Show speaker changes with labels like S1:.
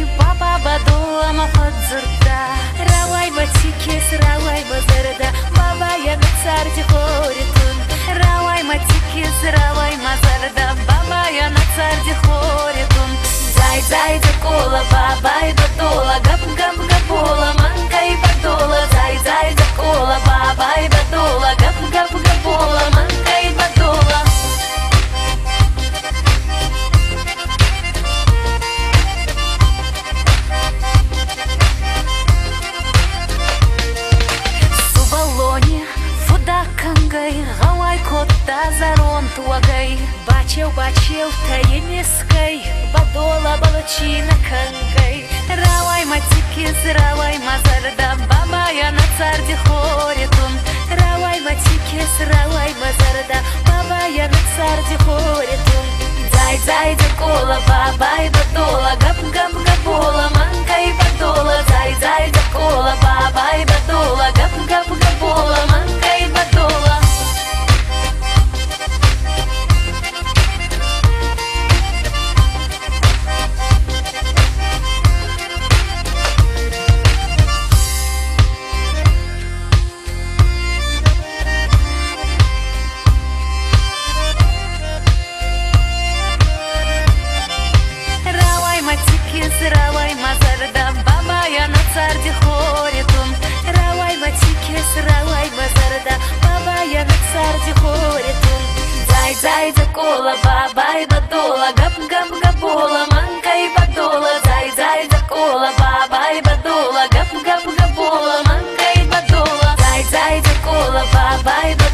S1: Папа бадула мафадзурда. Равай матикес, равай мазарда. Баба я на царде хоритун. Равай матикес, равай мазарда. Баба я на царде хоритун. Зай, зай, закола, бабай бадула. Гап, гап, гапула, манкай бадула. Зай, зай, закола, бабай бадула. Гап, гап, гапула, манкай бадула. Кангай, гавай котта зарон туагай. Бачил, бачил, таенескай. Бадола балачина кангай. Равай матикис, равай мазарда. Баба я на царде хоритун. Равай матикис, равай мазарда. Баба я на царде хоритун. Зай, зай, закола, бабай бадола. Гап, гап, гапола, манкай бадола. Зай, зай, закола, бабай бадола. Гап, гап, гапола, манкай бадола. Равай мазарда, баба я на царде хоритун. Равай матикес, равай мазарда, баба я на царде хоритун. Зай, зай, закола, бабай бадола. Гап, гап, гапола, манкай бадола. Зай, зай, закола, бабай бадола. Гап, гап, гапола, манкай бадола. Зай, зай, закола, бабай бадола.